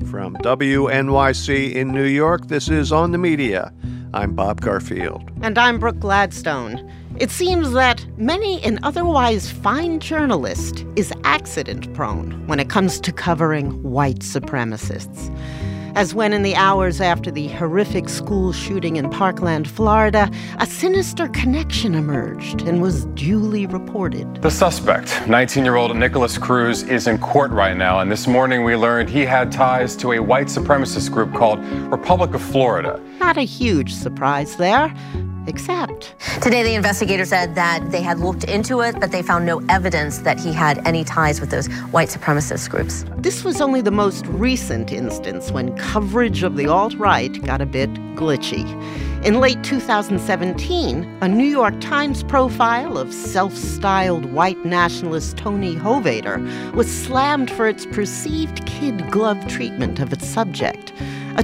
From WNYC in New York, this is On the Media. I'm Bob Garfield. And I'm Brooke Gladstone. It seems that many an otherwise fine journalist is accident-prone when it comes to covering white supremacists. As when in the hours after the horrific school shooting in Parkland, Florida, a sinister connection emerged and was duly reported. The suspect, 19-year-old Nicholas Cruz, is in court right now, and this morning we learned he had ties to a white supremacist group called Republic of Florida. Not a huge surprise there. Except today, the investigator said that they had looked into it, but they found no evidence that he had any ties with those white supremacist groups. This was only the most recent instance when coverage of the alt-right got a bit glitchy. In late 2017, a New York Times profile of self-styled white nationalist Tony Hovater was slammed for its perceived kid glove treatment of its subject. A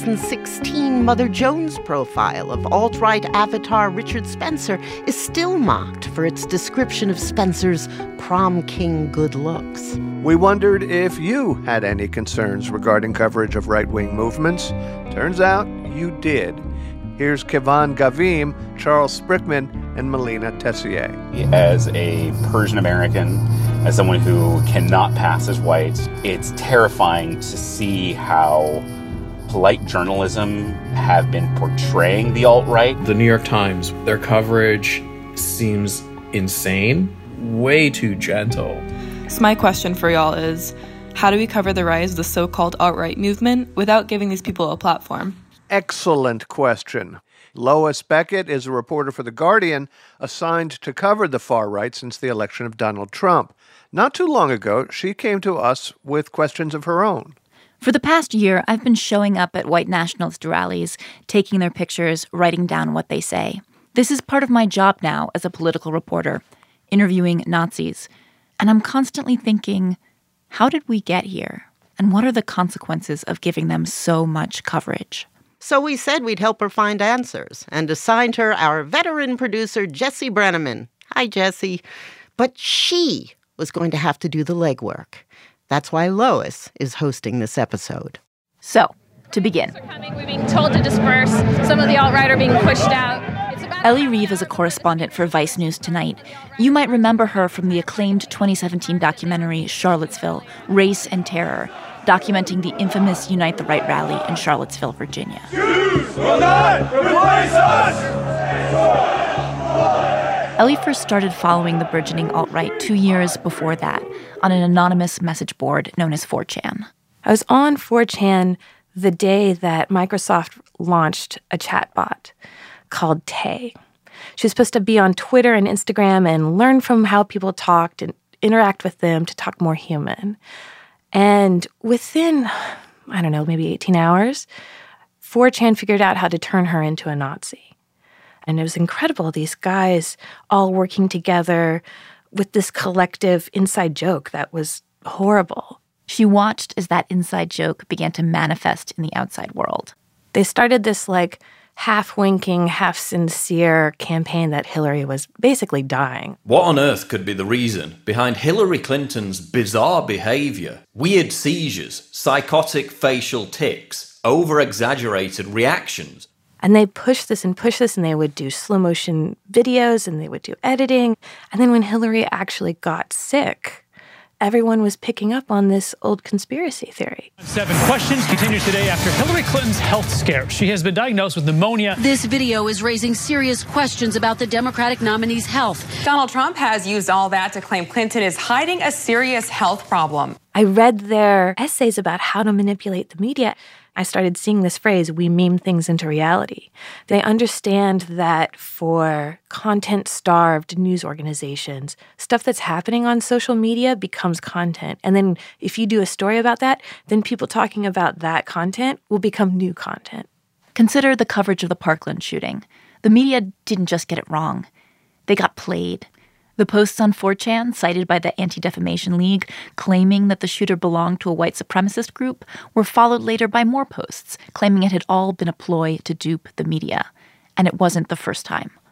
2016 Mother Jones profile of alt-right avatar Richard Spencer is still mocked for its description of Spencer's prom king good looks. We wondered if you had any concerns regarding coverage of right-wing movements. Turns out you did. Here's Kevan Gavim, Charles Sprickman, and Melina Tessier. As a Persian American, as someone who cannot pass as white, it's terrifying to see how polite journalism have been portraying the alt-right. The New York Times, their coverage seems insane, way too gentle. So my question for y'all is, how do we cover the rise of the so-called alt-right movement without giving these people a platform? Excellent question. Lois Beckett is a reporter for The Guardian assigned to cover the far right since the election of Donald Trump. Not too long ago, she came to us with questions of her own. For the past year, I've been showing up at white nationalist rallies, taking their pictures, writing down what they say. This is part of my job now as a political reporter, interviewing Nazis. And I'm constantly thinking, how did we get here? And what are the consequences of giving them so much coverage? So we said we'd help her find answers and assigned her our veteran producer, Jesse Brenneman. Hi, Jesse. But she was going to have to do the legwork. That's why Lois is hosting this episode. So, to begin. We're being told to disperse. Some of the alt-right are being pushed out. Ellie Reeve is a correspondent for Vice News Tonight. You might remember her from the acclaimed 2017 documentary Charlottesville, Race and Terror, documenting the infamous Unite the Right rally in Charlottesville, Virginia. Jews will not replace us! Ellie first started following the burgeoning alt-right 2 years before that on an anonymous message board known as 4chan. I was on 4chan the day that Microsoft launched a chatbot called Tay. She was supposed to be on Twitter and Instagram and learn from how people talked and interact with them to talk more human. And within, maybe 18 hours, 4chan figured out how to turn her into a Nazi. And it was incredible, these guys all working together with this collective inside joke that was horrible. She watched as that inside joke began to manifest in the outside world. They started this half-winking, half-sincere campaign that Hillary was basically dying. What on earth could be the reason behind Hillary Clinton's bizarre behavior? Weird seizures, psychotic facial tics, over-exaggerated reactions. And they pushed this, and they would do slow-motion videos, and they would do editing. And then when Hillary actually got sick, everyone was picking up on this old conspiracy theory. 7 Questions continues today after Hillary Clinton's health scare. She has been diagnosed with pneumonia. This video is raising serious questions about the Democratic nominee's health. Donald Trump has used all that to claim Clinton is hiding a serious health problem. I read their essays about how to manipulate the media. I started seeing this phrase, we meme things into reality. They understand that for content-starved news organizations, stuff that's happening on social media becomes content. And then if you do a story about that, then people talking about that content will become new content. Consider the coverage of the Parkland shooting. The media didn't just get it wrong. They got played. The posts on 4chan, cited by the Anti-Defamation League, claiming that the shooter belonged to a white supremacist group, were followed later by more posts, claiming it had all been a ploy to dupe the media. And it wasn't the first time.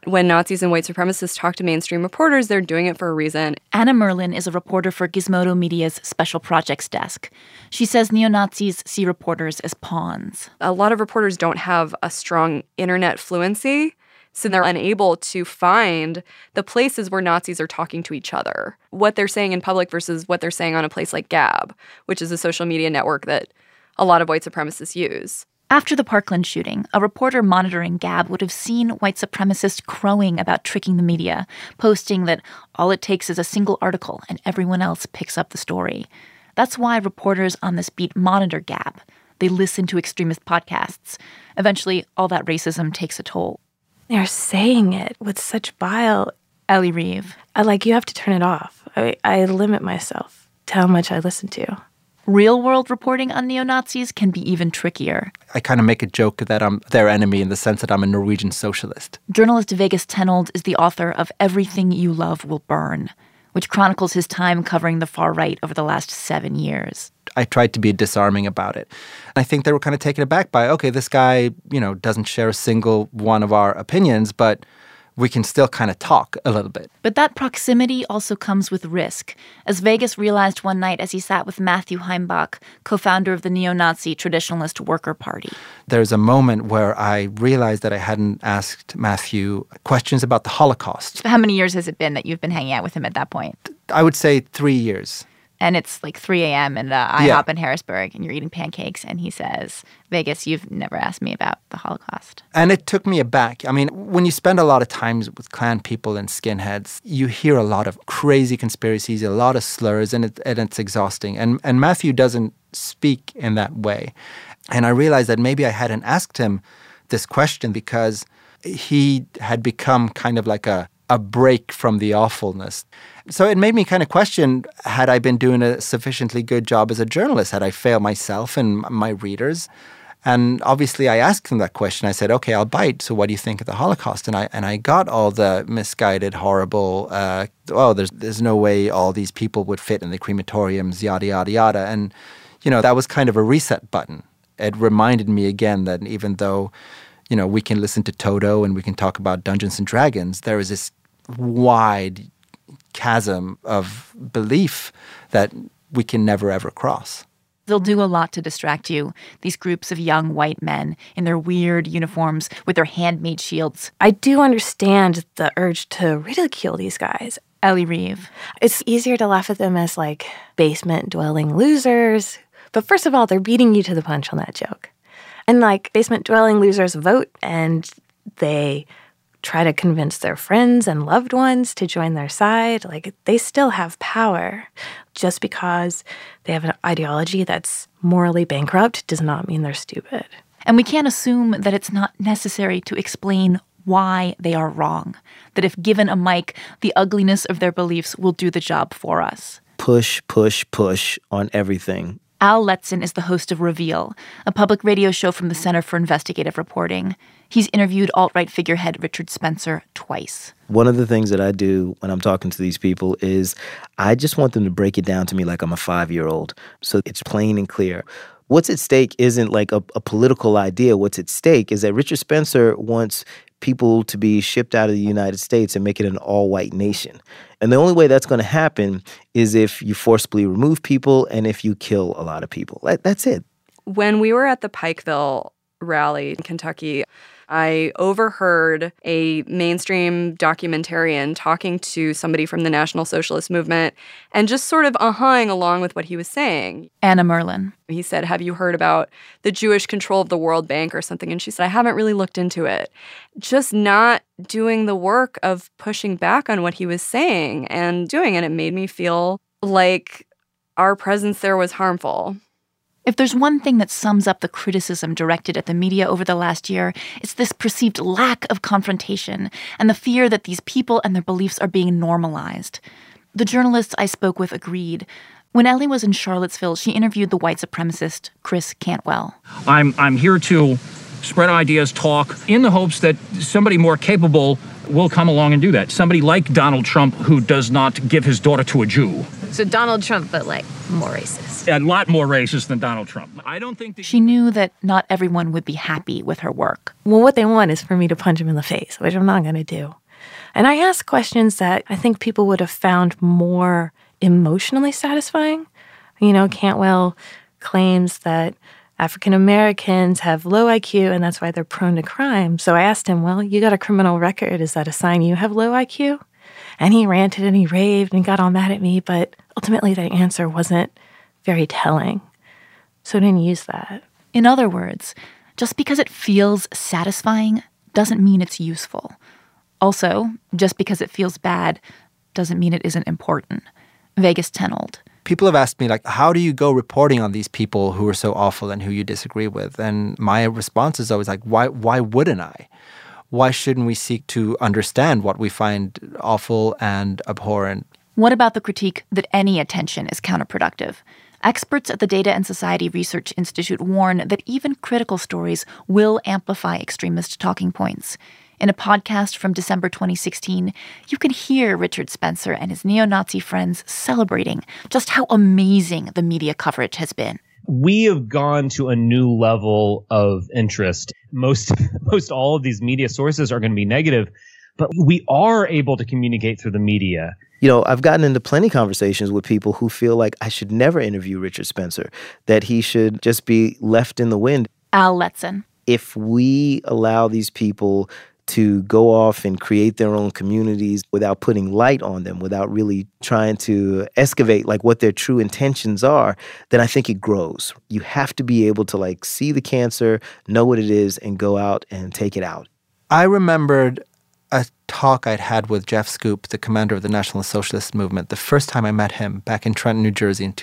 When Nazis and white supremacists talk to mainstream reporters, they're doing it for a reason. Anna Merlin is a reporter for Gizmodo Media's Special Projects Desk. She says neo-Nazis see reporters as pawns. A lot of reporters don't have a strong internet fluency, so they're unable to find the places where Nazis are talking to each other, what they're saying in public versus what they're saying on a place like Gab, which is a social media network that a lot of white supremacists use. After the Parkland shooting, a reporter monitoring Gab would have seen white supremacists crowing about tricking the media, posting that all it takes is a single article and everyone else picks up the story. That's why reporters on this beat monitor Gab. They listen to extremist podcasts. Eventually, all that racism takes a toll. They're saying it with such bile. Ellie Reeve. You have to turn it off. I limit myself to how much I listen to. Real-world reporting on neo-Nazis can be even trickier. I kind of make a joke that I'm their enemy in the sense that I'm a Norwegian socialist. Journalist Vegas Tenold is the author of Everything You Love Will Burn, which chronicles his time covering the far right over the last 7 years. I tried to be disarming about it. I think they were kind of taken aback by, okay, this guy, doesn't share a single one of our opinions, but we can still kind of talk a little bit. But that proximity also comes with risk, as Vegas realized one night as he sat with Matthew Heimbach, co-founder of the neo-Nazi Traditionalist Worker Party. There's a moment where I realized that I hadn't asked Matthew questions about the Holocaust. How many years has it been that you've been hanging out with him at that point? I would say 3 years. And it's 3 a.m. and IHOP in Harrisburg, and you're eating pancakes, and he says, Vegas, you've never asked me about the Holocaust. And it took me aback. I mean, when you spend a lot of time with Klan people and skinheads, you hear a lot of crazy conspiracies, a lot of slurs, and it's exhausting. And Matthew doesn't speak in that way. And I realized that maybe I hadn't asked him this question because he had become kind of like a break from the awfulness. So it made me kind of question, had I been doing a sufficiently good job as a journalist? Had I failed myself and my readers? And obviously I asked him that question. I said, okay, I'll bite. So what do you think of the Holocaust? And I got all the misguided, horrible, there's no way all these people would fit in the crematoriums, yada, yada, yada. And, that was kind of a reset button. It reminded me again that even though, we can listen to Toto and we can talk about Dungeons and Dragons, there is this wide chasm of belief that we can never, ever cross. They'll do a lot to distract you, these groups of young white men in their weird uniforms with their handmade shields. I do understand the urge to ridicule these guys. Ellie Reeve. It's easier to laugh at them as basement-dwelling losers. But first of all, they're beating you to the punch on that joke. And basement-dwelling losers vote, and they try to convince their friends and loved ones to join their side. They still have power. Just because they have an ideology that's morally bankrupt does not mean they're stupid. And we can't assume that it's not necessary to explain why they are wrong. That if given a mic, the ugliness of their beliefs will do the job for us. Push, push, push on everything. Al Letson is the host of Reveal, a public radio show from the Center for Investigative Reporting. He's interviewed alt-right figurehead Richard Spencer twice. One of the things that I do when I'm talking to these people is I just want them to break it down to me like I'm a 5-year-old. So it's plain and clear. What's at stake isn't a political idea. What's at stake is that Richard Spencer wants people to be shipped out of the United States and make it an all-white nation. And the only way that's going to happen is if you forcibly remove people and if you kill a lot of people. That's it. When we were at the Pikeville rally in Kentucky, I overheard a mainstream documentarian talking to somebody from the National Socialist Movement and just sort of ahhing along with what he was saying. Anna Merlin. He said, have you heard about the Jewish control of the World Bank or something? And she said, I haven't really looked into it. Just not doing the work of pushing back on what he was saying and doing it. It made me feel like our presence there was harmful. If there's one thing that sums up the criticism directed at the media over the last year, it's this perceived lack of confrontation and the fear that these people and their beliefs are being normalized. The journalists I spoke with agreed. When Ellie was in Charlottesville, she interviewed the white supremacist Chris Cantwell. I'm here to spread ideas, talk, in the hopes that somebody more capable will come along and do that. Somebody like Donald Trump who does not give his daughter to a Jew. So Donald Trump, but more racist. a lot more racist than Donald Trump. I don't think She knew that not everyone would be happy with her work. Well, what they want is for me to punch him in the face, which I'm not going to do. And I asked questions that I think people would have found more emotionally satisfying. You know, Cantwell claims that African Americans have low IQ and that's why they're prone to crime. So I asked him, well, you got a criminal record. Is that a sign you have low IQ? And he ranted and he raved and got all mad at me, but ultimately the answer wasn't very telling. So I didn't use that. In other words, just because it feels satisfying doesn't mean it's useful. Also, just because it feels bad doesn't mean it isn't important. Vegas Tenold. People have asked me, like, how do you go reporting on these people who are so awful and who you disagree with? And my response is always like, why wouldn't I? Why shouldn't we seek to understand what we find awful and abhorrent? What about the critique that any attention is counterproductive? Experts at the Data and Society Research Institute warn that even critical stories will amplify extremist talking points. In a podcast from December 2016, you can hear Richard Spencer and his neo-Nazi friends celebrating just how amazing the media coverage has been. We have gone to a new level of interest. Most all of these media sources are going to be negative, but we are able to communicate through the media. You know, I've gotten into plenty of conversations with people who feel like I should never interview Richard Spencer, that he should just be left in the wind. Al Letson. If we allow these people to go off and create their own communities without putting light on them, without really trying to excavate like what their true intentions are, then I think it grows. You have to be able to like see the cancer, know what it is, and go out and take it out. I remembered a talk I'd had with Jeff Scoop, the commander of the National Socialist Movement, the first time I met him back in Trenton, New Jersey in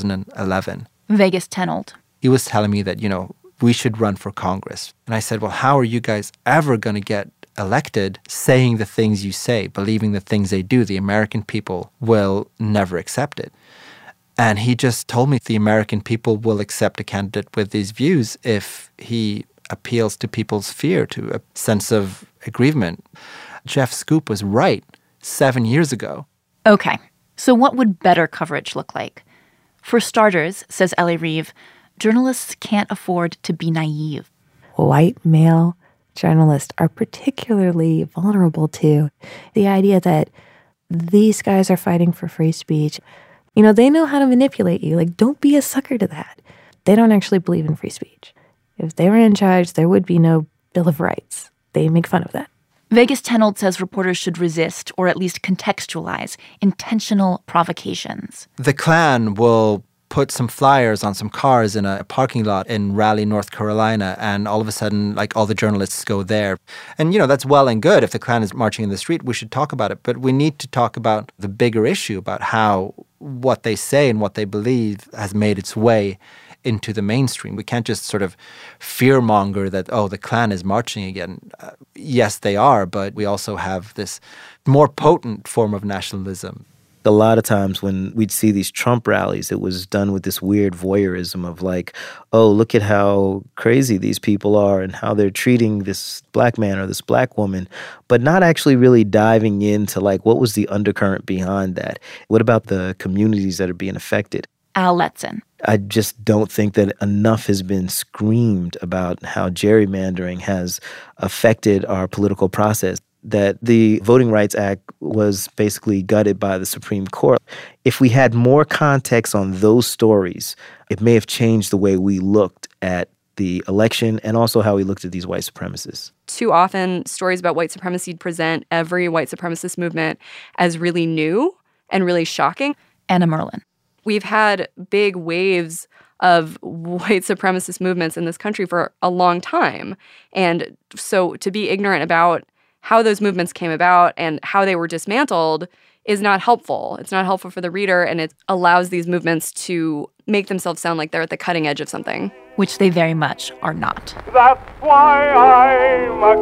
2011. Vegas Tenold. He was telling me that, you know, we should run for Congress. And I said, well, how are you guys ever going to get elected saying the things you say, believing the things they do? The American people will never accept it. And he just told me the American people will accept a candidate with these views if he appeals to people's fear, to a sense of aggrievement. Jeff Scoop was right 7 years ago. Okay, so what would better coverage look like? For starters, says Ellie Reeve, journalists can't afford to be naive. White male journalists are particularly vulnerable to the idea that these guys are fighting for free speech. You know, they know how to manipulate you. Like, don't be a sucker to that. They don't actually believe in free speech. If they were in charge, there would be no Bill of Rights. They make fun of that. Vegas Tenold says reporters should resist, or at least contextualize, intentional provocations. The Klan will put some flyers on some cars in a parking lot in Raleigh, North Carolina, and all of a sudden, like, all the journalists go there. And, you know, that's well and good. If the Klan is marching in the street, we should talk about it. But we need to talk about the bigger issue, about how what they say and what they believe has made its way into the mainstream. We can't just sort of fearmonger that, oh, the Klan is marching again. Yes, they are, but we also have this more potent form of nationalism. A lot of times when we'd see these Trump rallies, it was done with this weird voyeurism of like, oh, look at how crazy these people are and how they're treating this black man or this black woman, but not actually really diving into like what was the undercurrent behind that. What about the communities that are being affected? Al Letson. I just don't think that enough has been screamed about how gerrymandering has affected our political process. That the Voting Rights Act was basically gutted by the Supreme Court. If we had more context on those stories, it may have changed the way we looked at the election and also how we looked at these white supremacists. Too often, stories about white supremacy present every white supremacist movement as really new and really shocking. Anna Merlan. We've had big waves of white supremacist movements in this country for a long time. And so to be ignorant about how those movements came about and how they were dismantled is not helpful. It's not helpful for the reader, and it allows these movements to make themselves sound like they're at the cutting edge of something. Which they very much are not. That's why I'm a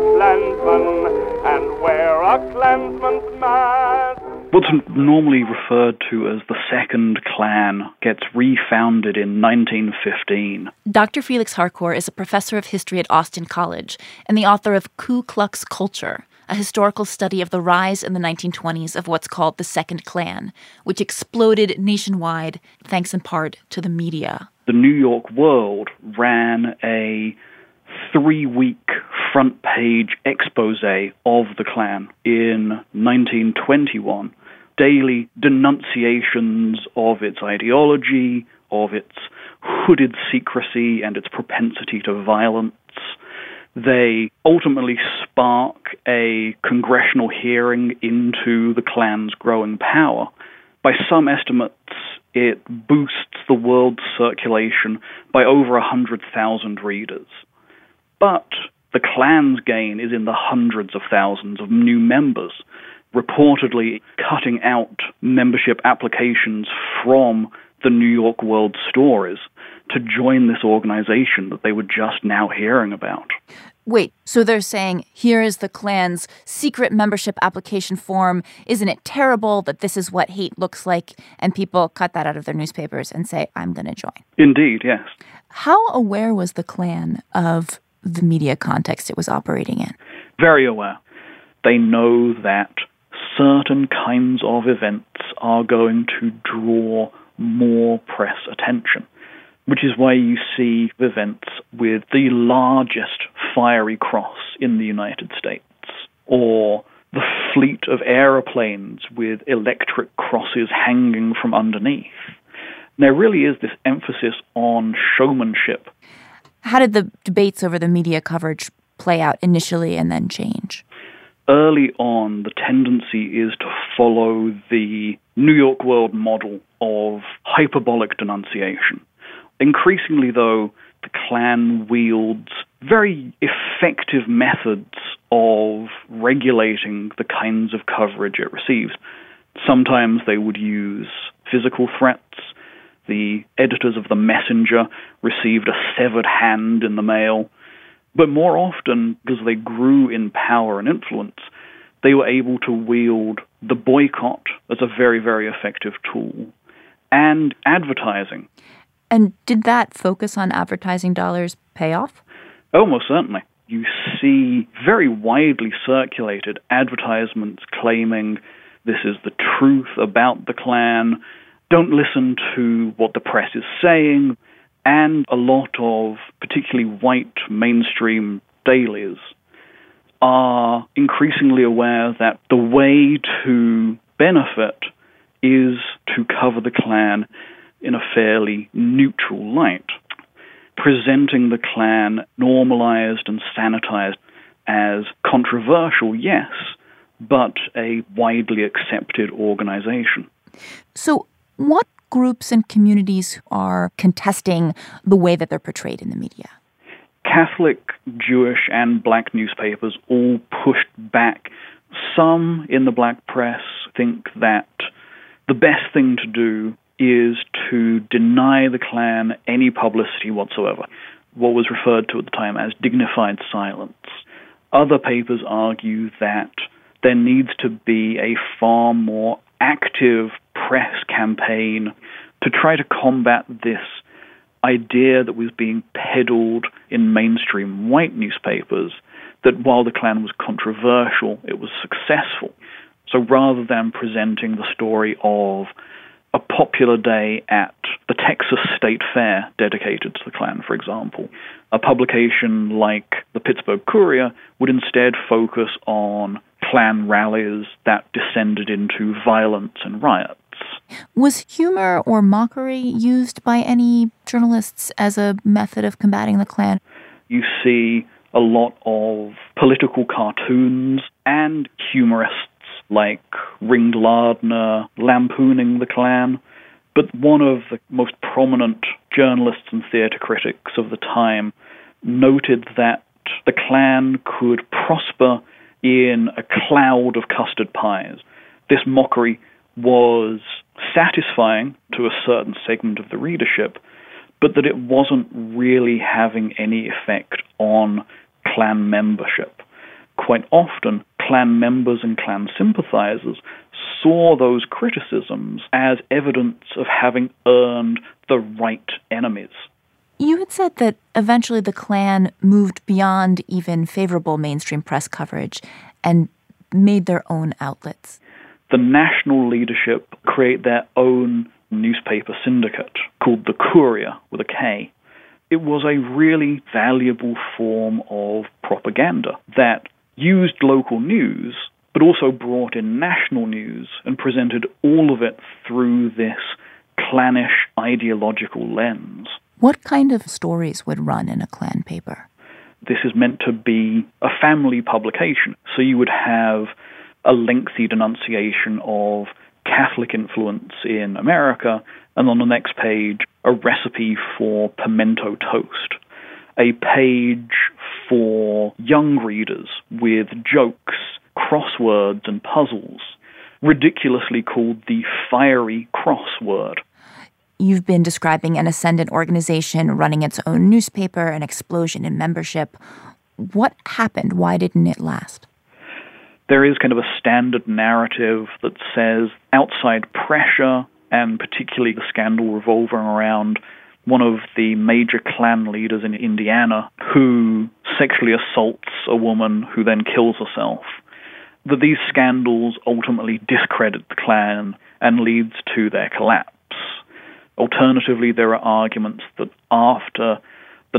Klansman and wear a Klansman's mask. What's normally referred to as the Second Klan gets refounded in 1915. Dr. Felix Harcourt is a professor of history at Austin College and the author of Ku Klux Culture, a historical study of the rise in the 1920s of what's called the Second Klan, which exploded nationwide thanks in part to the media. The New York World ran a 3-week front-page expose of the Klan in 1921. Daily denunciations of its ideology, of its hooded secrecy and its propensity to violence. They ultimately spark a congressional hearing into the Klan's growing power. By some estimates, it boosts the world's circulation by over 100,000 readers. But the Klan's gain is in the hundreds of thousands of new members, reportedly cutting out membership applications from the New York World Stories to join this organization that they were just now hearing about. Wait, so they're saying, here is the Klan's secret membership application form. Isn't it terrible that this is what hate looks like? And people cut that out of their newspapers and say, I'm going to join. Indeed, yes. How aware was the Klan of the media context it was operating in? Very aware. They know that certain kinds of events are going to draw more press attention, which is why you see events with the largest fiery cross in the United States, or the fleet of aeroplanes with electric crosses hanging from underneath. There really is this emphasis on showmanship. How did the debates over the media coverage play out initially and then change? Early on, the tendency is to follow the New York World model of hyperbolic denunciation. Increasingly, though, the Klan wields very effective methods of regulating the kinds of coverage it receives. Sometimes they would use physical threats. The editors of The Messenger received a severed hand in the mail. But more often, because they grew in power and influence, they were able to wield the boycott as a very, very effective tool, and advertising. And did that focus on advertising dollars pay off? Oh, most certainly. You see very widely circulated advertisements claiming this is the truth about the Klan, don't listen to what the press is saying, and a lot of particularly white mainstream dailies are increasingly aware that the way to benefit is to cover the Klan in a fairly neutral light, presenting the Klan normalized and sanitized as controversial, yes, but a widely accepted organization. So what groups and communities are contesting the way that they're portrayed in the media? Catholic, Jewish, and black newspapers all pushed back. Some in the black press think that the best thing to do is to deny the Klan any publicity whatsoever, what was referred to at the time as dignified silence. Other papers argue that there needs to be a far more active press campaign to try to combat this idea that was being peddled in mainstream white newspapers that while the Klan was controversial, it was successful. So rather than presenting the story of a popular day at the Texas State Fair dedicated to the Klan, for example, a publication like the Pittsburgh Courier would instead focus on Klan rallies that descended into violence and riots. Was humor or mockery used by any journalists as a method of combating the Klan? You see a lot of political cartoons and humorists like Ring Lardner lampooning the Klan. But one of the most prominent journalists and theater critics of the time noted that the Klan could prosper in a cloud of custard pies. This mockery was satisfying to a certain segment of the readership, but that it wasn't really having any effect on Klan membership. Quite often, Klan members and Klan sympathizers saw those criticisms as evidence of having earned the right enemies. You had said that eventually the Klan moved beyond even favorable mainstream press coverage and made their own outlets. The national leadership create their own newspaper syndicate called the Courier with a K. It was a really valuable form of propaganda that used local news but also brought in national news and presented all of it through this clannish ideological lens. What kind of stories would run in a Klan paper? This is meant to be a family publication, so you would have a lengthy denunciation of Catholic influence in America, and on the next page, a recipe for pimento toast. A page for young readers with jokes, crosswords, and puzzles, ridiculously called the Fiery Crossword. You've been describing an ascendant organization running its own newspaper, an explosion in membership. What happened? Why didn't it last? There is kind of a standard narrative that says outside pressure, and particularly the scandal revolving around one of the major Klan leaders in Indiana who sexually assaults a woman who then kills herself, that these scandals ultimately discredit the Klan and leads to their collapse. Alternatively, there are arguments that after the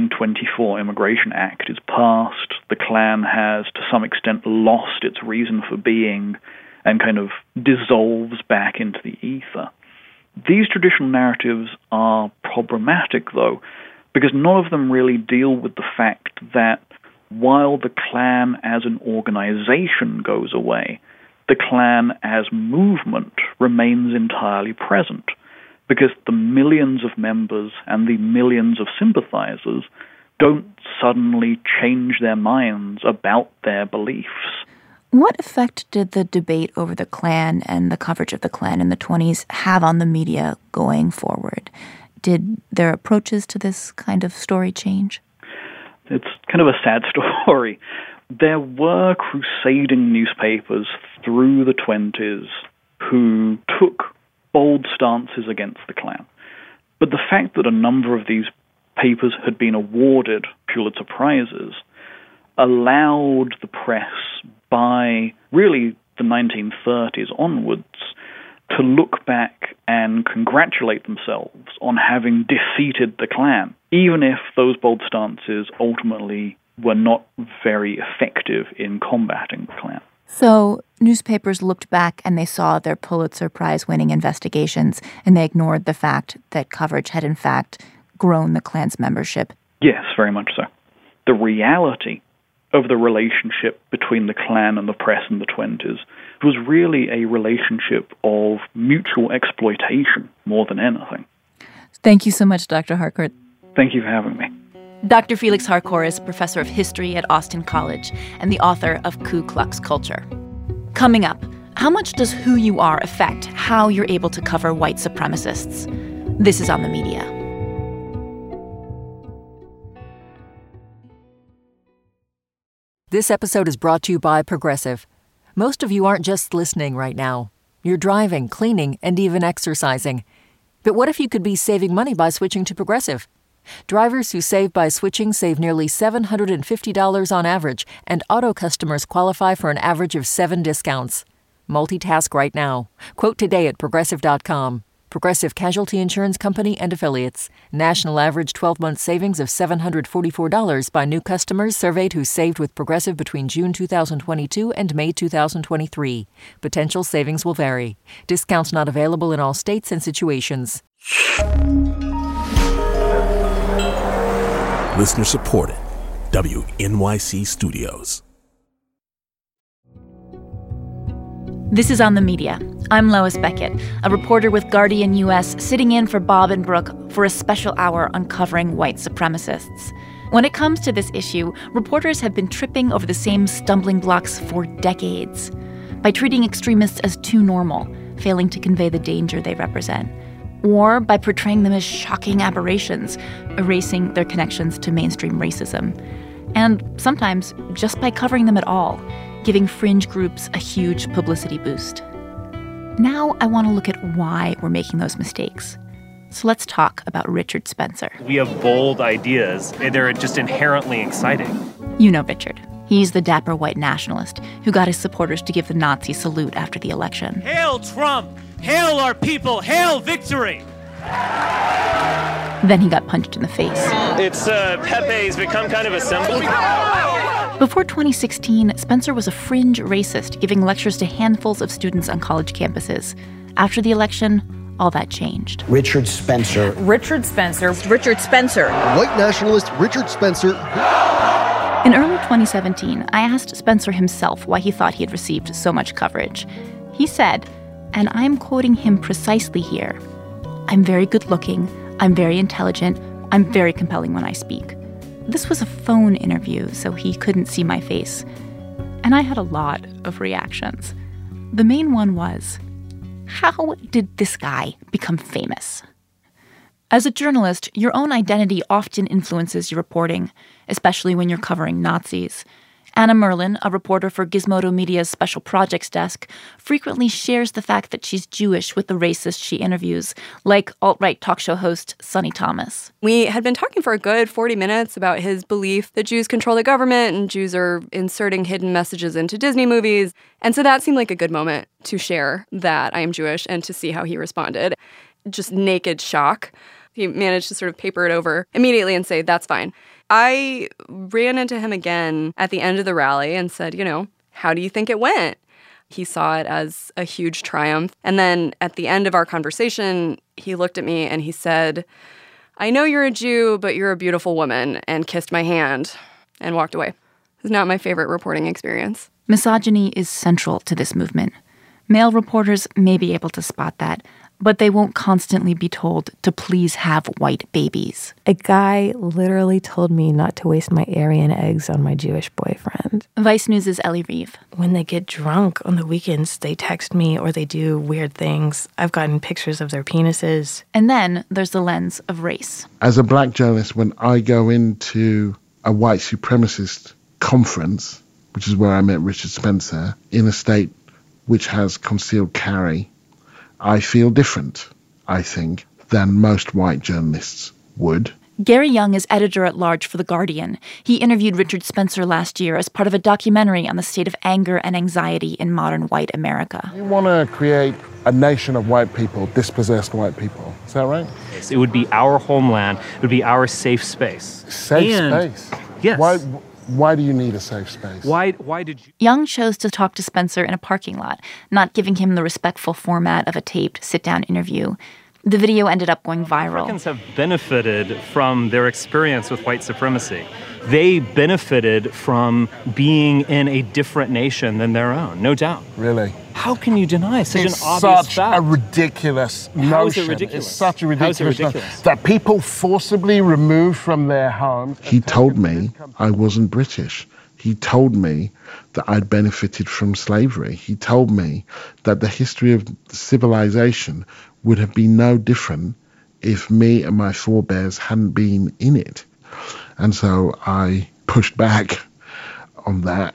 1924 Immigration Act is passed, the Klan has to some extent lost its reason for being and kind of dissolves back into the ether. These traditional narratives are problematic, though, because none of them really deal with the fact that while the Klan as an organization goes away, the Klan as movement remains entirely present, because the millions of members and the millions of sympathizers don't suddenly change their minds about their beliefs. What effect did the debate over the Klan and the coverage of the Klan in the 1920s have on the media going forward? Did their approaches to this kind of story change? It's kind of a sad story. There were crusading newspapers through the 1920s who took bold stances against the Klan. But the fact that a number of these papers had been awarded Pulitzer Prizes allowed the press by really the 1930s onwards to look back and congratulate themselves on having defeated the Klan, even if those bold stances ultimately were not very effective in combating the Klan. So newspapers looked back and they saw their Pulitzer Prize-winning investigations, and they ignored the fact that coverage had in fact grown the Klan's membership. Yes, very much so. The reality of the relationship between the Klan and the press in the 1920s was really a relationship of mutual exploitation more than anything. Thank you so much, Dr. Harcourt. Thank you for having me. Dr. Felix Harcourt is professor of history at Austin College and the author of Ku Klux Culture. Coming up, how much does who you are affect how you're able to cover white supremacists? This is On the Media. This episode is brought to you by Progressive. Most of you aren't just listening right now. You're driving, cleaning, and even exercising. But what if you could be saving money by switching to Progressive? Drivers who save by switching save nearly $750 on average, and auto customers qualify for an average of 7 discounts. Multitask right now. Quote today at Progressive.com. Progressive Casualty Insurance Company and Affiliates. National average 12-month savings of $744 by new customers surveyed who saved with Progressive between June 2022 and May 2023. Potential savings will vary. Discounts not available in all states and situations. Listener supported. WNYC Studios. This is On the Media. I'm Lois Beckett, a reporter with Guardian US, sitting in for Bob and Brooke for a special hour uncovering white supremacists. When it comes to this issue, reporters have been tripping over the same stumbling blocks for decades. By treating extremists as too normal, failing to convey the danger they represent. Or by portraying them as shocking aberrations, erasing their connections to mainstream racism. And sometimes just by covering them at all, giving fringe groups a huge publicity boost. Now I want to look at why we're making those mistakes. So let's talk about Richard Spencer. We have bold ideas, and they're just inherently exciting. You know Richard. He's the dapper white nationalist who got his supporters to give the Nazi salute after the election. Hail Trump! Hail our people! Hail victory! Then he got punched in the face. It's Pepe's become kind of a symbol. Before 2016, Spencer was a fringe racist, giving lectures to handfuls of students on college campuses. After the election, all that changed. Richard Spencer. Richard Spencer. Richard Spencer. White nationalist Richard Spencer. In early 2017, I asked Spencer himself why he thought he had received so much coverage. He said, and I'm quoting him precisely here, "I'm very good looking, I'm very intelligent, I'm very compelling when I speak." This was a phone interview, so he couldn't see my face. And I had a lot of reactions. The main one was, how did this guy become famous? As a journalist, your own identity often influences your reporting, especially when you're covering Nazis. Anna Merlin, a reporter for Gizmodo Media's Special Projects Desk, frequently shares the fact that she's Jewish with the racists she interviews, like alt-right talk show host Sonny Thomas. We had been talking for a good 40 minutes about his belief that Jews control the government and Jews are inserting hidden messages into Disney movies. And so that seemed like a good moment to share that I am Jewish and to see how he responded. Just naked shock. He managed to sort of paper it over immediately and say, that's fine. I ran into him again at the end of the rally and said, how do you think it went? He saw it as a huge triumph. And then at the end of our conversation, he looked at me and he said, I know you're a Jew, but you're a beautiful woman, and kissed my hand and walked away. It's not my favorite reporting experience. Misogyny is central to this movement. Male reporters may be able to spot that, but they won't constantly be told to please have white babies. A guy literally told me not to waste my Aryan eggs on my Jewish boyfriend. Vice News' Ellie Reeve. When they get drunk on the weekends, they text me or they do weird things. I've gotten pictures of their penises. And then there's the lens of race. As a black journalist, when I go into a white supremacist conference, which is where I met Richard Spencer, in a state which has concealed carry, I feel different, I think, than most white journalists would. Gary Young is editor-at-large for The Guardian. He interviewed Richard Spencer last year as part of a documentary on the state of anger and anxiety in modern white America. You want to create a nation of white people, dispossessed white people. Is that right? It would be our homeland. It would be our safe space. Safe space? Yes. Why do you need a safe space? Why did you... Young chose to talk to Spencer in a parking lot, not giving him the respectful format of a taped sit-down interview. The video ended up going viral. Americans have benefited from their experience with white supremacy. They benefited from being in a different nation than their own, no doubt. Really? How can you deny such it's an obvious such fact? A ridiculous notion. How is it ridiculous? It's such a ridiculous, How is it ridiculous? notion that people forcibly removed from their homes. He told me I wasn't British. He told me that I'd benefited from slavery. He told me that the history of civilization would have been no different if me and my forebears hadn't been in it. And so I pushed back on that.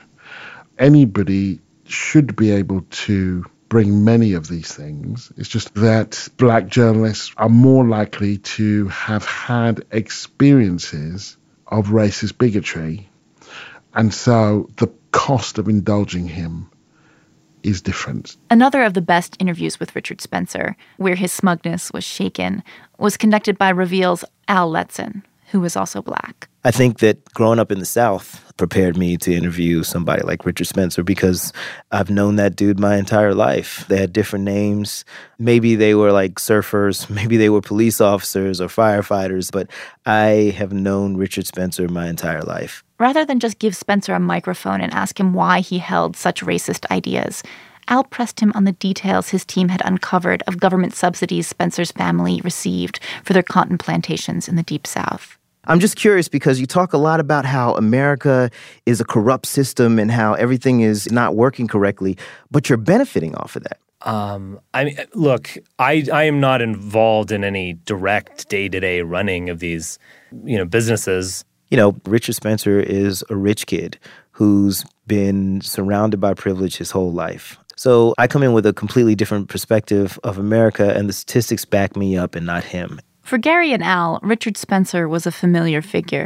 Anybody should be able to bring many of these things. It's just that black journalists are more likely to have had experiences of racist bigotry. And so the cost of indulging him is different. Another of the best interviews with Richard Spencer, where his smugness was shaken, was conducted by Reveal's Al Letson, who was also black. I think that growing up in the South prepared me to interview somebody like Richard Spencer because I've known that dude my entire life. They had different names. Maybe they were like surfers, maybe they were police officers or firefighters, but I have known Richard Spencer my entire life. Rather than just give Spencer a microphone and ask him why he held such racist ideas, Al pressed him on the details his team had uncovered of government subsidies Spencer's family received for their cotton plantations in the Deep South. I'm just curious because you talk a lot about how America is a corrupt system and how everything is not working correctly, but you're benefiting off of that. I mean, look, I am not involved in any direct day-to-day running of these, businesses. Richard Spencer is a rich kid who's been surrounded by privilege his whole life. So I come in with a completely different perspective of America, and the statistics back me up and not him. For Gary and Al, Richard Spencer was a familiar figure.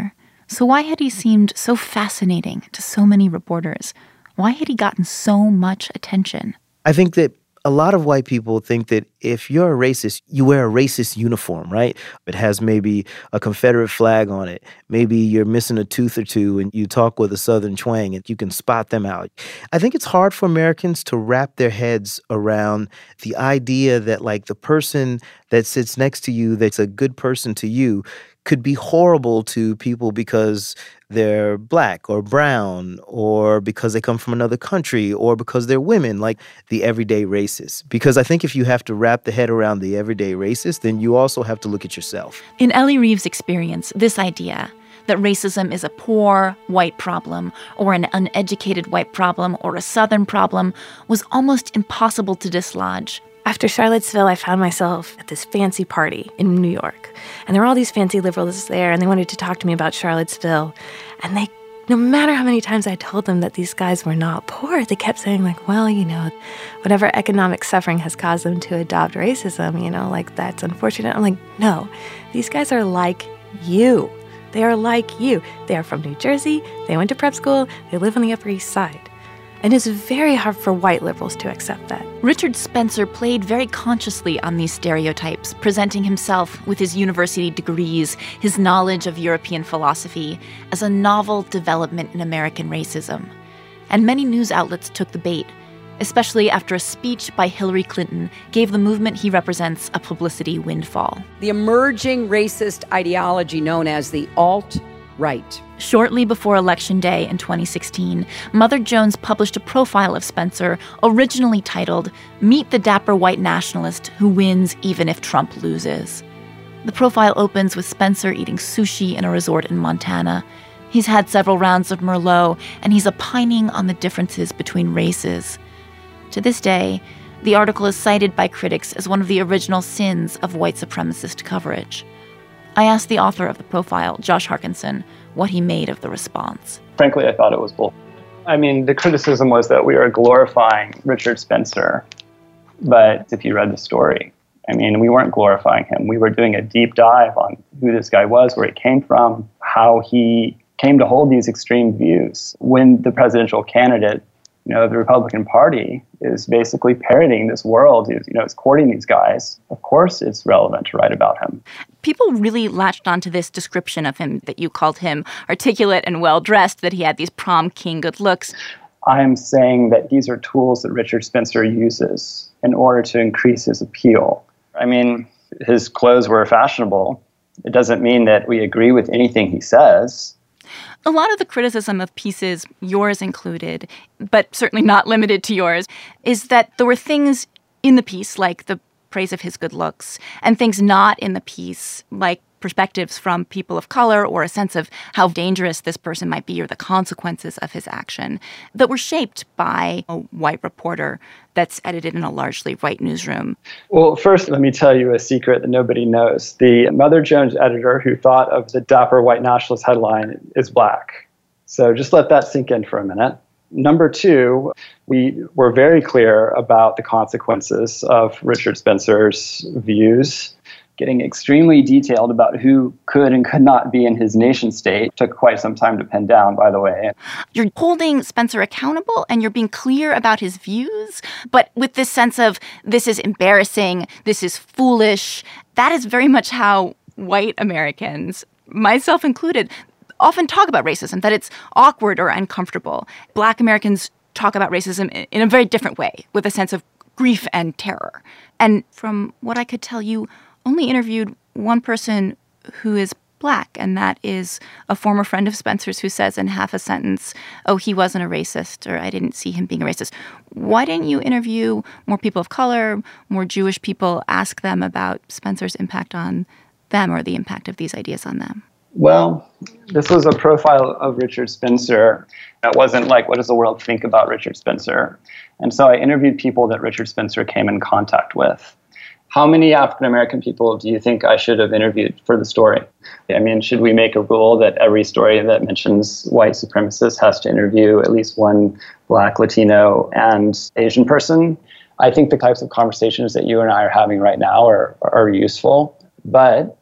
So why had he seemed so fascinating to so many reporters? Why had he gotten so much attention? I think that a lot of white people think that if you're a racist, you wear a racist uniform, right? It has maybe a Confederate flag on it. Maybe you're missing a tooth or two and you talk with a Southern twang and you can spot them out. I think it's hard for Americans to wrap their heads around the idea that, like, the person that sits next to you that's a good person to you could be horrible to people because they're black or brown or because they come from another country or because they're women, like the everyday racist. Because I think if you have to wrap the head around the everyday racist, then you also have to look at yourself. In Ellie Reeves' experience, this idea that racism is a poor white problem or an uneducated white problem or a Southern problem was almost impossible to dislodge. After Charlottesville, I found myself at this fancy party in New York. And there were all these fancy liberals there, and they wanted to talk to me about Charlottesville. And they, no matter how many times I told them that these guys were not poor, they kept saying, like, well, you know, whatever economic suffering has caused them to adopt racism, you know, like, that's unfortunate. I'm like, no, these guys are like you. They are like you. They are from New Jersey. They went to prep school. They live on the Upper East Side. And it's very hard for white liberals to accept that. Richard Spencer played very consciously on these stereotypes, presenting himself with his university degrees, his knowledge of European philosophy, as a novel development in American racism. And many news outlets took the bait, especially after a speech by Hillary Clinton gave the movement he represents a publicity windfall. The emerging racist ideology known as the alt-right. Shortly before Election Day in 2016, Mother Jones published a profile of Spencer originally titled, "Meet the Dapper White Nationalist Who Wins Even If Trump Loses." The profile opens with Spencer eating sushi in a resort in Montana. He's had several rounds of Merlot, and he's opining on the differences between races. To this day, the article is cited by critics as one of the original sins of white supremacist coverage. I asked the author of the profile, Josh Harkinson, what he made of the response. Frankly, I thought it was bull. I mean, the criticism was that we were glorifying Richard Spencer, but if you read the story, I mean, we weren't glorifying him. We were doing a deep dive on who this guy was, where he came from, how he came to hold these extreme views. When the presidential candidate, you know, the Republican Party is basically parroting this world, is courting these guys, of course it's relevant to write about him. People really latched onto this description of him, that you called him articulate and well-dressed, that he had these prom king good looks. I'm saying that these are tools that Richard Spencer uses in order to increase his appeal. I mean, his clothes were fashionable. It doesn't mean that we agree with anything he says. A lot of the criticism of pieces, yours included, but certainly not limited to yours, is that there were things in the piece, like the praise of his good looks, and things not in the piece, like perspectives from people of color or a sense of how dangerous this person might be or the consequences of his action, that were shaped by a white reporter that's edited in a largely white newsroom. Well, first, let me tell you a secret that nobody knows. The Mother Jones editor who thought of the Dapper White Nationalist headline is black. So just let that sink in for a minute. Number two, we were very clear about the consequences of Richard Spencer's views. Getting extremely detailed about who could and could not be in his nation state took quite some time to pin down, by the way. You're holding Spencer accountable and you're being clear about his views, but with this sense of this is embarrassing, this is foolish. That is very much how white Americans, myself included, often talk about racism, that it's awkward or uncomfortable. Black Americans talk about racism in a very different way, with a sense of grief and terror. And from what I could tell, you only interviewed one person who is black, and that is a former friend of Spencer's who says in half a sentence, oh, he wasn't a racist, or I didn't see him being a racist. Why didn't you interview more people of color, more Jewish people, ask them about Spencer's impact on them or the impact of these ideas on them? Well, this was a profile of Richard Spencer. It wasn't like, what does the world think about Richard Spencer? And so I interviewed people that Richard Spencer came in contact with. How many African-American people do you think I should have interviewed for the story? I mean, should we make a rule that every story that mentions white supremacists has to interview at least one Black, Latino, and Asian person? I think the types of conversations that you and I are having right now are useful. But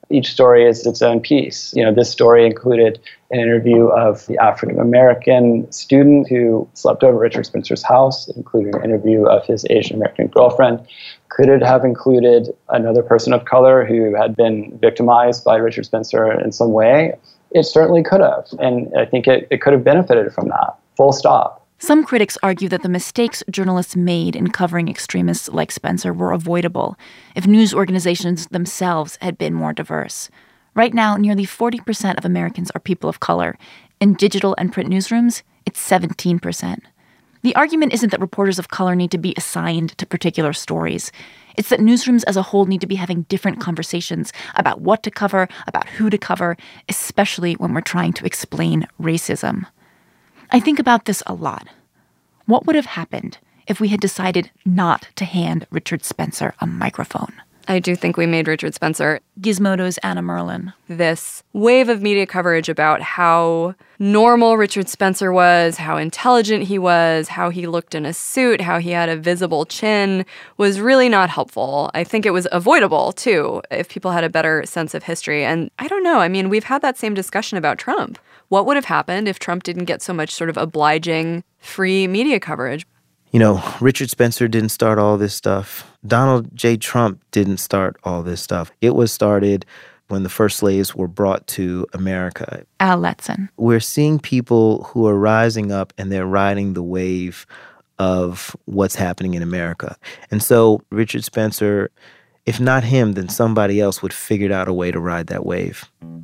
each story is its own piece. This story included an interview of the African-American student who slept over at Richard Spencer's house. It included an interview of his Asian-American girlfriend. Could it have included another person of color who had been victimized by Richard Spencer in some way? It certainly could have. And I think it could have benefited from that. Full stop. Some critics argue that the mistakes journalists made in covering extremists like Spencer were avoidable if news organizations themselves had been more diverse. Right now, nearly 40% of Americans are people of color. In digital and print newsrooms, it's 17%. The argument isn't that reporters of color need to be assigned to particular stories. It's that newsrooms as a whole need to be having different conversations about what to cover, about who to cover, especially when we're trying to explain racism. I think about this a lot. What would have happened if we had decided not to hand Richard Spencer a microphone? I do think we made Richard Spencer. Gizmodo's Anna Merlin. This wave of media coverage about how normal Richard Spencer was, how intelligent he was, how he looked in a suit, how he had a visible chin was really not helpful. I think it was avoidable, too, if people had a better sense of history. And I don't know. I mean, we've had that same discussion about Trump. What would have happened if Trump didn't get so much sort of obliging, free media coverage? Richard Spencer didn't start all this stuff. Donald J. Trump didn't start all this stuff. It was started when the first slaves were brought to America. Al Letson. We're seeing people who are rising up and they're riding the wave of what's happening in America. And so Richard Spencer, if not him, then somebody else would figure out a way to ride that wave.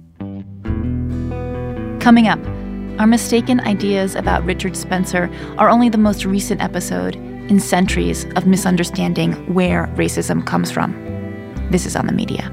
Coming up, our mistaken ideas about Richard Spencer are only the most recent episode in centuries of misunderstanding where racism comes from. This is On the Media.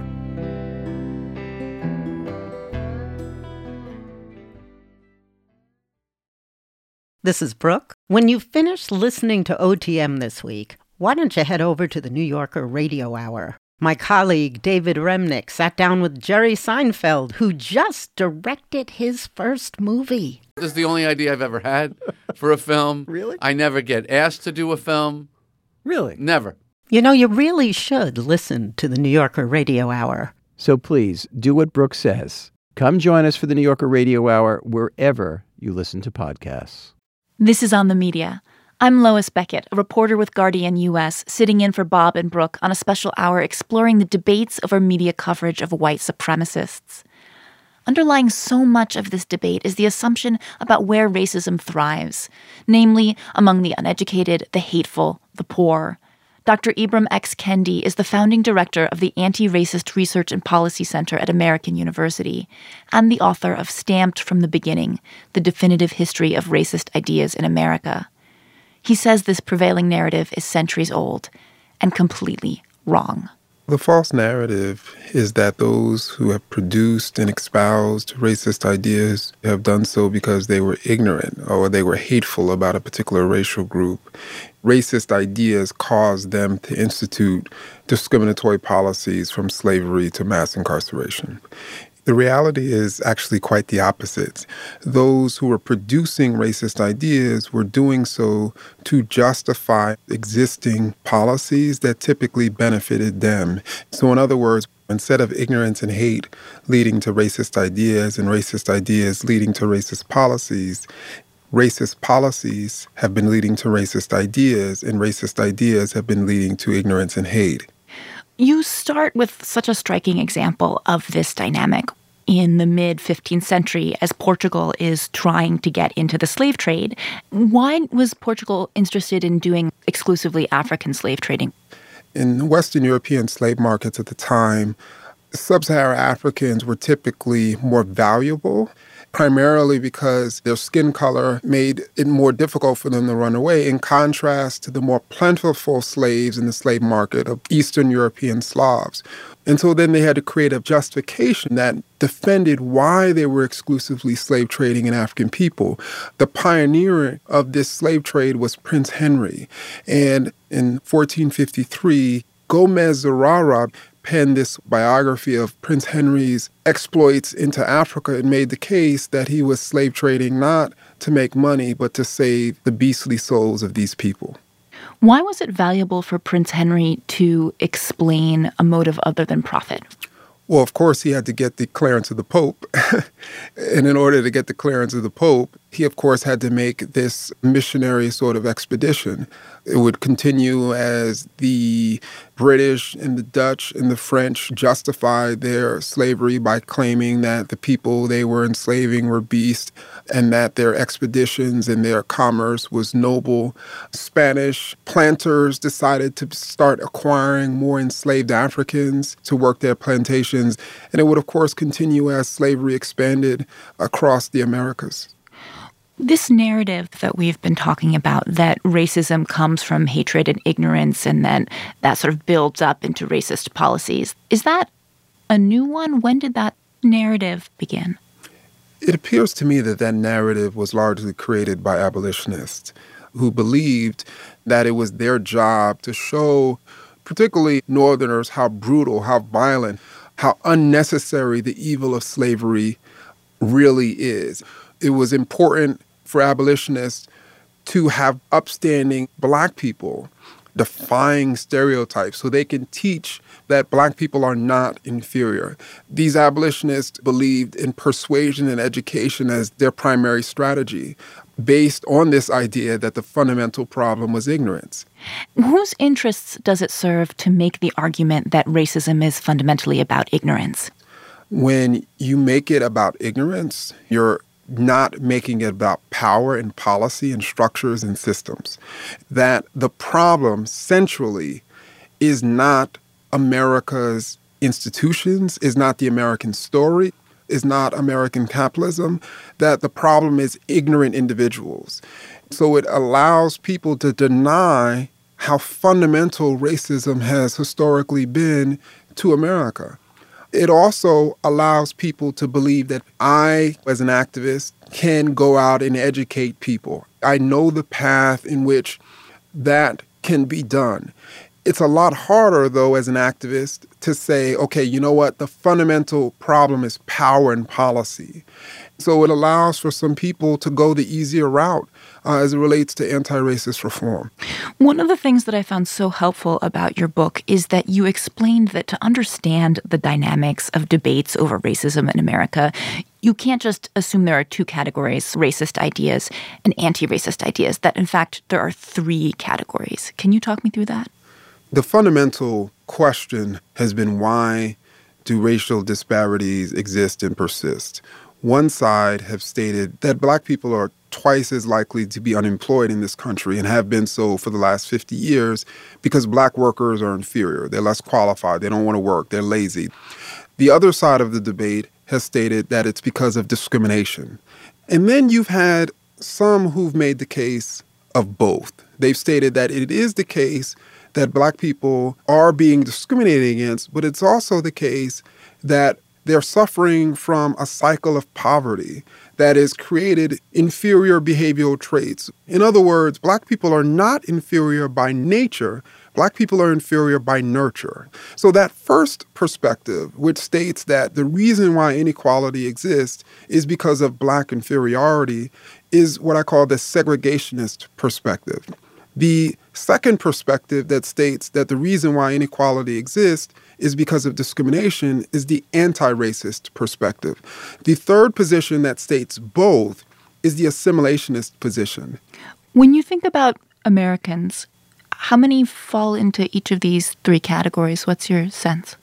This is Brooke. When you finish listening to OTM this week, why don't you head over to the New Yorker Radio Hour? My colleague David Remnick sat down with Jerry Seinfeld, who just directed his first movie. This is the only idea I've ever had for a film. Really? I never get asked to do a film. Really? Never. You really should listen to the New Yorker Radio Hour. So please, do what Brooke says. Come join us for the New Yorker Radio Hour wherever you listen to podcasts. This is On the Media. I'm Lois Beckett, a reporter with Guardian U.S., sitting in for Bob and Brooke on a special hour exploring the debates over media coverage of white supremacists. Underlying so much of this debate is the assumption about where racism thrives, namely among the uneducated, the hateful, the poor. Dr. Ibram X. Kendi is the founding director of the Anti-Racist Research and Policy Center at American University and the author of Stamped from the Beginning, The Definitive History of Racist Ideas in America. He says this prevailing narrative is centuries old and completely wrong. The false narrative is that those who have produced and espoused racist ideas have done so because they were ignorant or they were hateful about a particular racial group. Racist ideas caused them to institute discriminatory policies from slavery to mass incarceration. The reality is actually quite the opposite. Those who were producing racist ideas were doing so to justify existing policies that typically benefited them. So in other words, instead of ignorance and hate leading to racist ideas and racist ideas leading to racist policies have been leading to racist ideas, and racist ideas have been leading to ignorance and hate. You start with such a striking example of this dynamic in the mid-15th century as Portugal is trying to get into the slave trade. Why was Portugal interested in doing exclusively African slave trading? In Western European slave markets at the time, sub-Saharan Africans were typically more valuable, primarily because their skin color made it more difficult for them to run away, in contrast to the more plentiful slaves in the slave market of Eastern European Slavs. And so then they had to create a justification that defended why they were exclusively slave trading in African people. The pioneer of this slave trade was Prince Henry. And in 1453, Gomez Zurara penned this biography of Prince Henry's exploits into Africa and made the case that he was slave trading not to make money, but to save the beastly souls of these people. Why was it valuable for Prince Henry to explain a motive other than profit? Well, of course, he had to get the clearance of the Pope. And in order to get the clearance of the Pope, he, of course, had to make this missionary sort of expedition. It would continue as the British and the Dutch and the French justified their slavery by claiming that the people they were enslaving were beasts and that their expeditions and their commerce was noble. Spanish planters decided to start acquiring more enslaved Africans to work their plantations. And it would, of course, continue as slavery expanded across the Americas. This narrative that we've been talking about, that racism comes from hatred and ignorance, and then that sort of builds up into racist policies, is that a new one? When did that narrative begin? It appears to me that that narrative was largely created by abolitionists who believed that it was their job to show, particularly Northerners, how brutal, how violent, how unnecessary the evil of slavery really is. It was important for abolitionists to have upstanding Black people defying stereotypes so they can teach that Black people are not inferior. These abolitionists believed in persuasion and education as their primary strategy, based on this idea that the fundamental problem was ignorance. Whose interests does it serve to make the argument that racism is fundamentally about ignorance? When you make it about ignorance, you're not making it about power and policy and structures and systems. That the problem centrally is not America's institutions, is not the American story, is not American capitalism, that the problem is ignorant individuals. So it allows people to deny how fundamental racism has historically been to America. It also allows people to believe that I, as an activist, can go out and educate people. I know the path in which that can be done. It's a lot harder, though, as an activist to say, okay, you know what? The fundamental problem is power and policy. So it allows for some people to go the easier route as it relates to anti-racist reform. One of the things that I found so helpful about your book is that you explained that to understand the dynamics of debates over racism in America, you can't just assume there are two categories, racist ideas and anti-racist ideas, that in fact there are three categories. Can you talk me through that? The fundamental question has been, why do racial disparities exist and persist? One side have stated that Black people are twice as likely to be unemployed in this country and have been so for the last 50 years because Black workers are inferior. They're less qualified. They don't want to work. They're lazy. The other side of the debate has stated that it's because of discrimination. And then you've had some who've made the case of both. They've stated that it is the case that Black people are being discriminated against, but it's also the case that they're suffering from a cycle of poverty that has created inferior behavioral traits. In other words, Black people are not inferior by nature. Black people are inferior by nurture. So that first perspective, which states that the reason why inequality exists is because of Black inferiority, is what I call the segregationist perspective. The second perspective that states that the reason why inequality exists is because of discrimination is the anti-racist perspective. The third position that states both is the assimilationist position. When you think about Americans, how many fall into each of these three categories? What's your sense?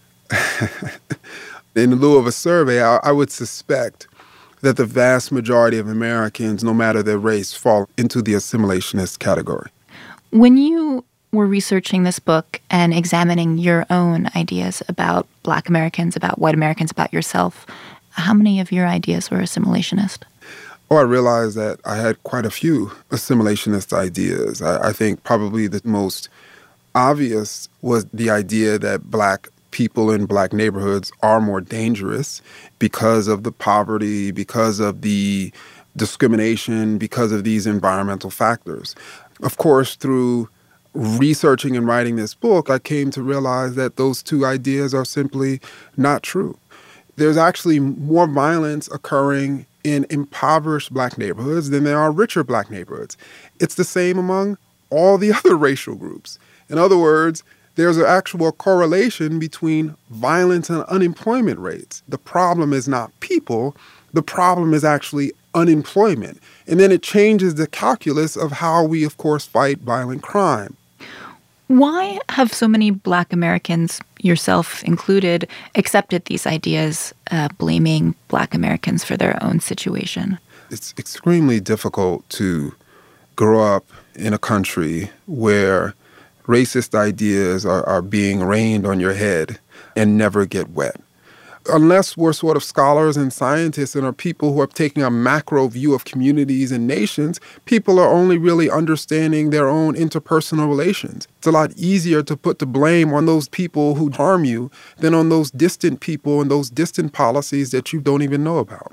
In lieu of a survey, I would suspect that the vast majority of Americans, no matter their race, fall into the assimilationist category. When you were researching this book and examining your own ideas about Black Americans, about white Americans, about yourself, how many of your ideas were assimilationist? Oh, I realized that I had quite a few assimilationist ideas. I think probably the most obvious was the idea that Black people in Black neighborhoods are more dangerous because of the poverty, because of the discrimination, because of these environmental factors. Of course, through researching and writing this book, I came to realize that those two ideas are simply not true. There's actually more violence occurring in impoverished Black neighborhoods than there are richer Black neighborhoods. It's the same among all the other racial groups. In other words, there's an actual correlation between violence and unemployment rates. The problem is not people. The problem is actually unemployment. And then it changes the calculus of how we, of course, fight violent crime. Why have so many Black Americans, yourself included, accepted these ideas, blaming Black Americans for their own situation? It's extremely difficult to grow up in a country where racist ideas are being rained on your head and never get wet. Unless we're sort of scholars and scientists and are people who are taking a macro view of communities and nations, people are only really understanding their own interpersonal relations. It's a lot easier to put the blame on those people who harm you than on those distant people and those distant policies that you don't even know about.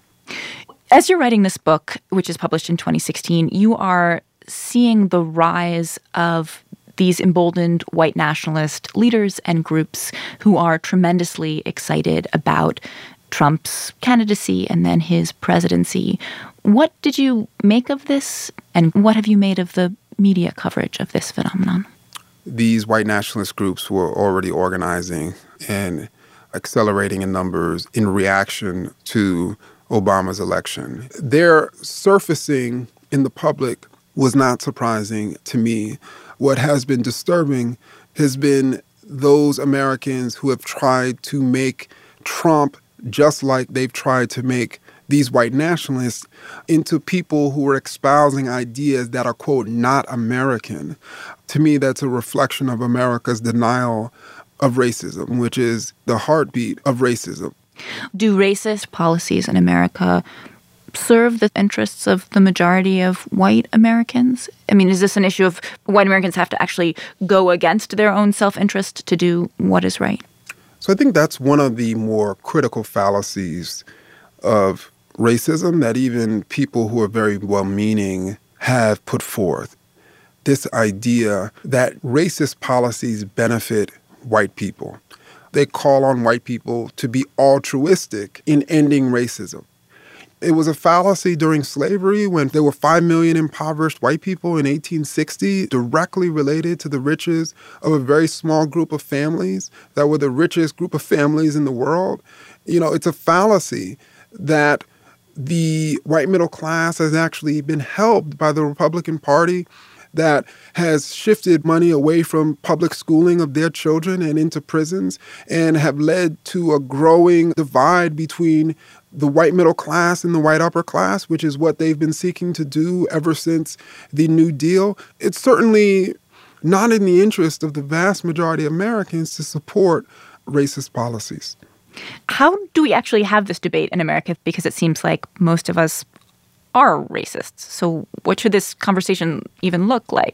As you're writing this book, which is published in 2016, you are seeing the rise of these emboldened white nationalist leaders and groups who are tremendously excited about Trump's candidacy and then his presidency. What did you make of this, and what have you made of the media coverage of this phenomenon? These white nationalist groups were already organizing and accelerating in numbers in reaction to Obama's election. Their surfacing in the public was not surprising to me. What has been disturbing has been those Americans who have tried to make Trump, just like they've tried to make these white nationalists, into people who are espousing ideas that are, quote, not American. To me, that's a reflection of America's denial of racism, which is the heartbeat of racism. Do racist policies in America serve the interests of the majority of white Americans? I mean, is this an issue of white Americans have to actually go against their own self-interest to do what is right? So I think that's one of the more critical fallacies of racism that even people who are very well-meaning have put forth. This idea that racist policies benefit white people. They call on white people to be altruistic in ending racism. It was a fallacy during slavery when there were 5 million impoverished white people in 1860, directly related to the riches of a very small group of families that were the richest group of families in the world. You know, it's a fallacy that the white middle class has actually been helped by the Republican Party, that has shifted money away from public schooling of their children and into prisons, and have led to a growing divide between the white middle class and the white upper class, which is what they've been seeking to do ever since the New Deal. It's certainly not in the interest of the vast majority of Americans to support racist policies. How do we actually have this debate in America? Because it seems like most of us are racists. So what should this conversation even look like?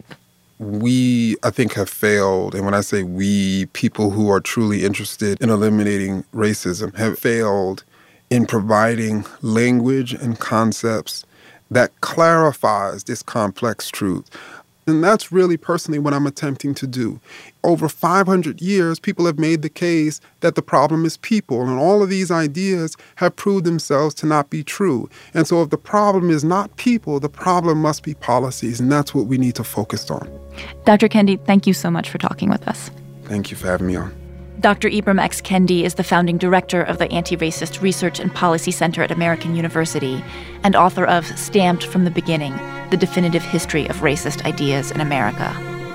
We, I think, have failed. And when I say we, people who are truly interested in eliminating racism have failed in providing language and concepts that clarifies this complex truth. And that's really personally what I'm attempting to do. Over 500 years, people have made the case that the problem is people, and all of these ideas have proved themselves to not be true. And so if the problem is not people, the problem must be policies, and that's what we need to focus on. Dr. Kendi, thank you so much for talking with us. Thank you for having me on. Dr. Ibram X. Kendi is the founding director of the Anti-Racist Research and Policy Center at American University and author of Stamped from the Beginning, The Definitive History of Racist Ideas in America.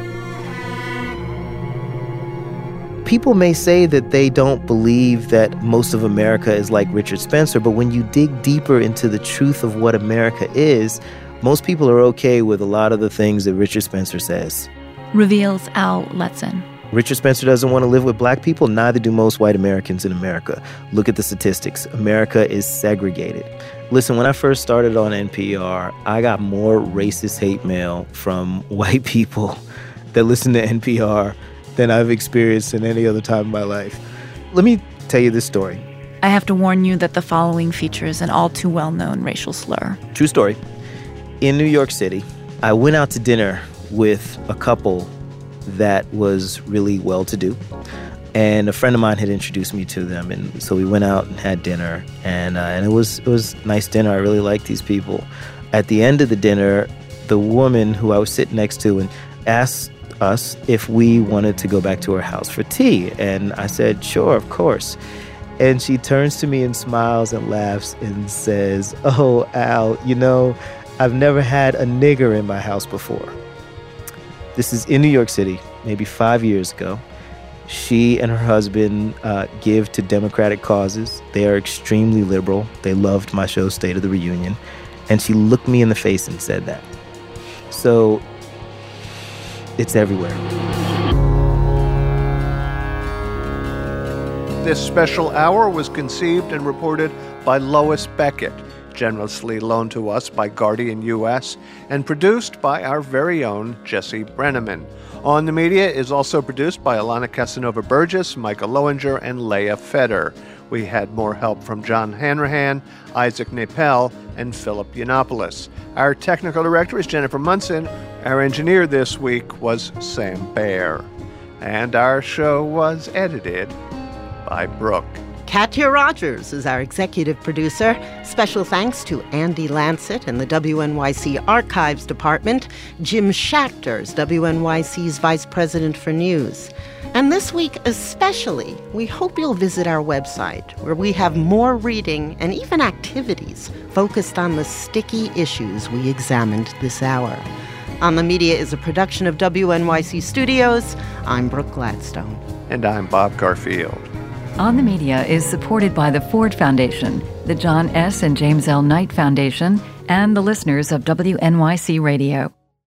People may say that they don't believe that most of America is like Richard Spencer, but when you dig deeper into the truth of what America is, most people are okay with a lot of the things that Richard Spencer says. Reveals Al Letson. Richard Spencer doesn't want to live with black people. Neither do most white Americans in America. Look at the statistics. America is segregated. Listen, when I first started on NPR, I got more racist hate mail from white people that listen to NPR than I've experienced in any other time in my life. Let me tell you this story. I have to warn you that the following features an all too well-known racial slur. True story. In New York City, I went out to dinner with a couple that was really well-to-do. And a friend of mine had introduced me to them. And so we went out and had dinner. And it was nice dinner. I really liked these people. At the end of the dinner, the woman who I was sitting next to and asked us if we wanted to go back to her house for tea. And I said, sure, of course. And she turns to me and smiles and laughs and says, oh, Al, you know, I've never had a nigger in my house before. This is in New York City, maybe 5 years ago. She and her husband give to Democratic causes. They are extremely liberal. They loved my show, State of the Reunion. And she looked me in the face and said that. So it's everywhere. This special hour was conceived and reported by Lois Beckett, generously loaned to us by Guardian US, and produced by our very own Jesse Brenneman. On the Media is also produced by Alana Casanova-Burgess, Micah Lowinger, and Leah Feder. We had more help from John Hanrahan, Isaac Napel, and Philip Yiannopoulos. Our technical director is Jennifer Munson. Our engineer this week was Sam Baer. And our show was edited by Brooke. Katya Rogers is our executive producer. Special thanks to Andy Lancet and the WNYC Archives Department, Jim Schachter's WNYC's Vice President for News. And this week especially, we hope you'll visit our website, where we have more reading and even activities focused on the sticky issues we examined this hour. On the Media is a production of WNYC Studios. I'm Brooke Gladstone. And I'm Bob Garfield. On the Media is supported by the Ford Foundation, the John S. and James L. Knight Foundation, and the listeners of WNYC Radio.